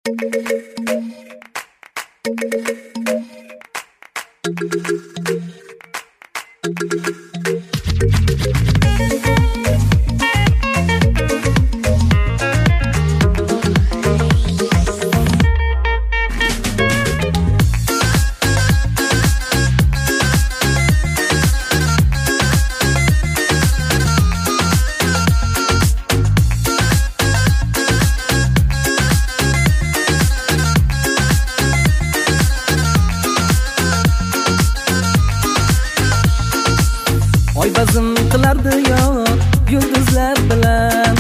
Oy bazm qilardi yor yulduzlar bilan,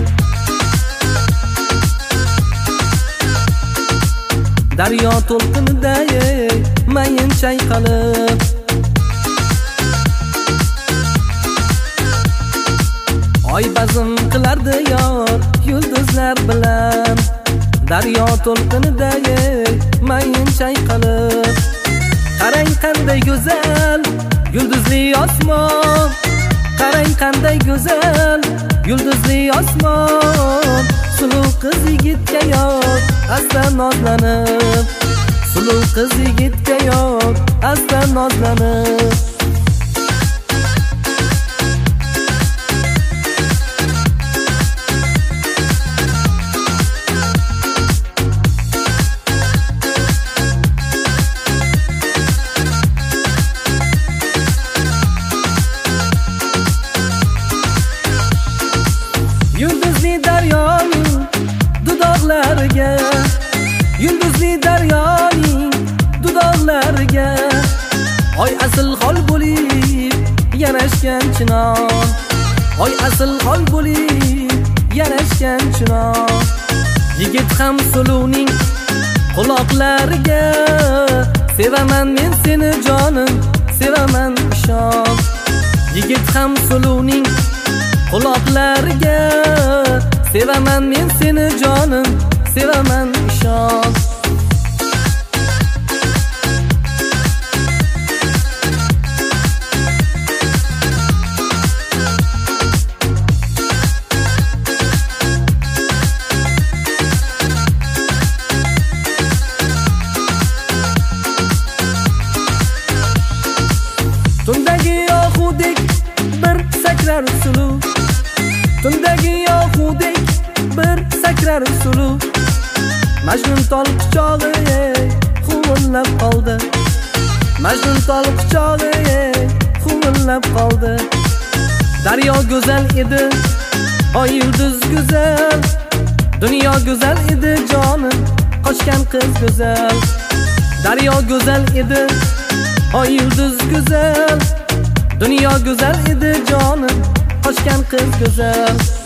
daryo to'lqinida mayin chayqalib. Oy bazm qilardi yor yulduzlar bilan, daryo to'lqinida mayin chayqalib. Qarang qanday go'zal yulduzli osmon, qarang qanday go'zal yulduzli osmon. Suluv qiz yigitga yor asta nozlanib, suluv qiz yigitga yor asta nozlanib. Yulduzli daryoning dudoqlariga, yulduzli daryoning dudoqlariga, oy asl xol bo'lib yarashgan chinon, oy asl xol bo'lib yarashgan chinon. Yigit ham suluvning quloqlariga, sevaman men seni jonim, sevaman ishon. Yigit ham suluvning quloqlariga, sevaman men seni jonim, sevaman ishon. Tundagi yohudek bir sakrar suluv, tundagi yohudek bir sakrar suluv. Majnun tol quchog'i huvillab qoldi, Majnun tol quchog'i huvillab qoldi. Daryo go'zal edi, oy yulduz go'zal, dunyo go'zal edi jonim, qochgan qiz go'zal. Daryo go'zal edi, oy yulduz go'zal, dunyo go'zal edi jonim, qochgan qiz go'zal.